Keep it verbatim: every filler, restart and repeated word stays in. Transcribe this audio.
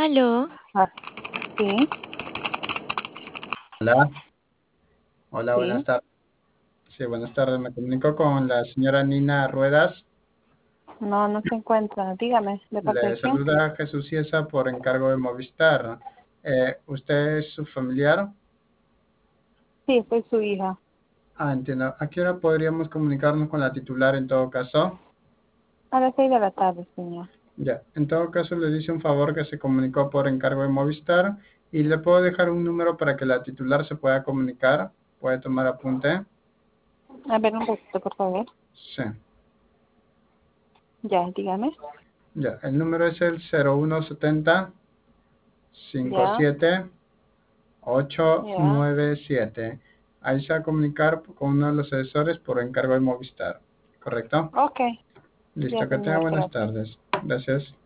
Aló, Ah, sí, Hola, hola, buenas sí. tardes. Sí, buenas tardes. Me comunico con la señora Nina Ruedas. No, no se encuentra. Dígame, ¿de parte Le de quién? saluda Jesús Ciesa por encargo de Movistar. Eh, ¿usted es su familiar? Sí, soy su hija. Ah, entiendo. ¿A qué hora podríamos comunicarnos con la titular en todo caso? A las seis de la tarde, señor. Ya, en todo caso le dice un favor que se comunicó por encargo de Movistar y le puedo dejar un número para que la titular se pueda comunicar. ¿Puede tomar apunte? A ver, un ratito, por favor. Sí. Ya, dígame. Ya, el número es el cero uno setenta cincuenta y Ya, siete ocho ya. nueve siete. Ahí se va a comunicar con uno de los asesores por encargo de Movistar. ¿Correcto? Ok. Ya, Listo, que tenga señor, buenas gracias. tardes. Gracias.